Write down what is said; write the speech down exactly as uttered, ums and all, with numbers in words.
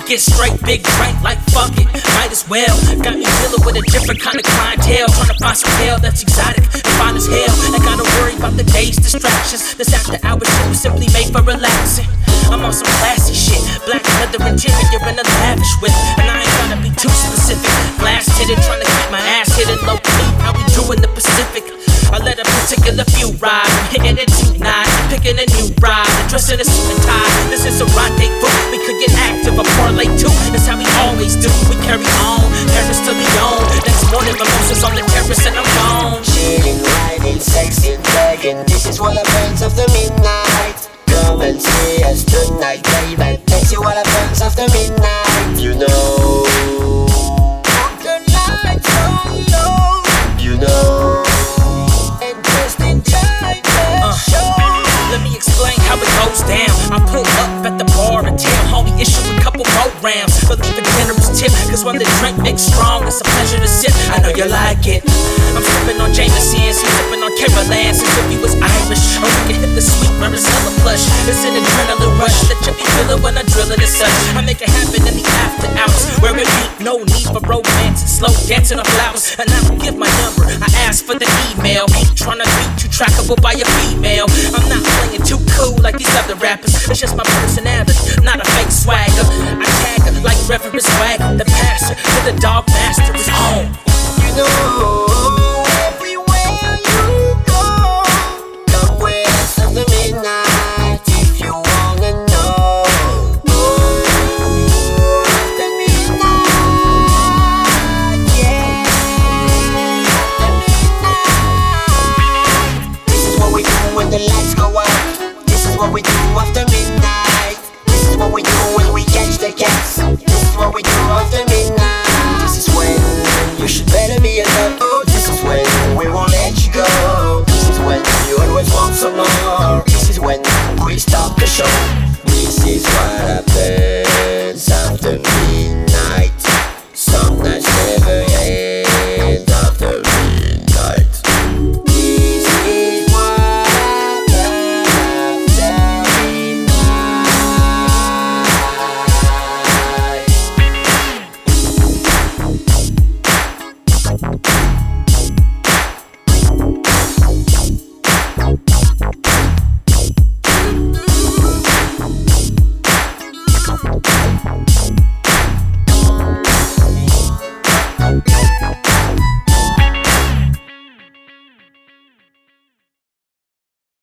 Get straight, big drink, like fuck it, might as well. Got me dealing with a different kind of clientele, trying to find some hell that's exotic and fine as hell. Ain't gotta worry about the day's distractions. This after hour shit was simply made for relaxing. I'm on some classy shit, black leather interior and a lavish whip. And I ain't trying to be too specific. Glass titted, trying to keep my ass hidden low key. How we do in the Pacific. I let a particular few ride. I'm hitting it tonight, picking a new ride, dressing a suit and tie. This is a rendezvous. We could get active, a parlay too. That's how we always do. We carry on, Paris to Lyon. Next morning, mimosas on the terrace and I'm gone. Chilling, riding, sexy, begging. This is what happens after midnight. Come and see us tonight, baby. Takes you what happens after midnight. You know, the lights on low. You know. Let me explain how it goes down. I pull up at the bar and tell homie issue a couple programs, but leave a generous tip, cause when the drink makes strong, it's a pleasure to sip. I know you like it. I'm sipping on Jameson's, you sipping on Carolans, as if he was Irish. Or we can hit the sweet where it's hella plush. It's an adrenaline rush that you be feeling when I drill it and such. I make it happen in the after hours, where it be no need for romance and slow dancing on flowers. And I don't give my number, I ask for the email. Ain't trying to be too trackable by a female. I'm not playing too cool like these other rappers. It's just my personality, not a fake swagger. I tag her like Reverend Swagger, the passer to the dog master is on. You know.